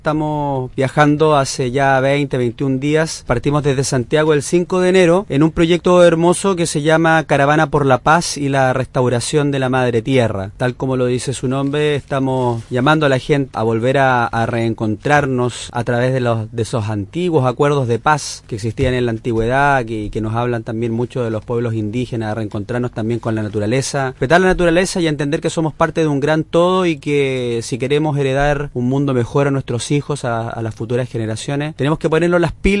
Estamos viajando hace ya 20, 21 días. Partimos desde Santiago el 5 de enero en un proyecto hermoso que se llama Caravana por la Paz y la Restauración de la Madre Tierra. Tal como lo dice su nombre, estamos llamando a la gente a volver a reencontrarnos a través de esos antiguos acuerdos de paz que existían en la antigüedad, que nos hablan también mucho de los pueblos indígenas, a reencontrarnos también con la naturaleza, respetar la naturaleza y a entender que somos parte de un gran todo y que si queremos heredar un mundo mejor a nuestros hijos, a las futuras generaciones, tenemos que ponernos las pilas